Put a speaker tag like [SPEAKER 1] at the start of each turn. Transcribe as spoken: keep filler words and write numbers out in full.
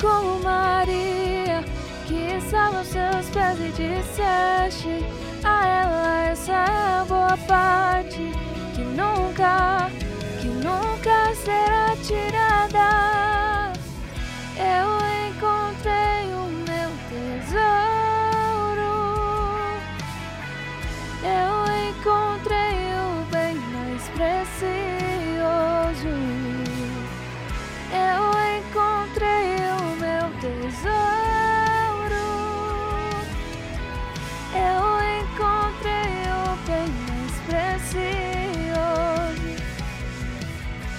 [SPEAKER 1] como Maria, que estava aos seus pés e disseste a ela: essa é a boa parte que nunca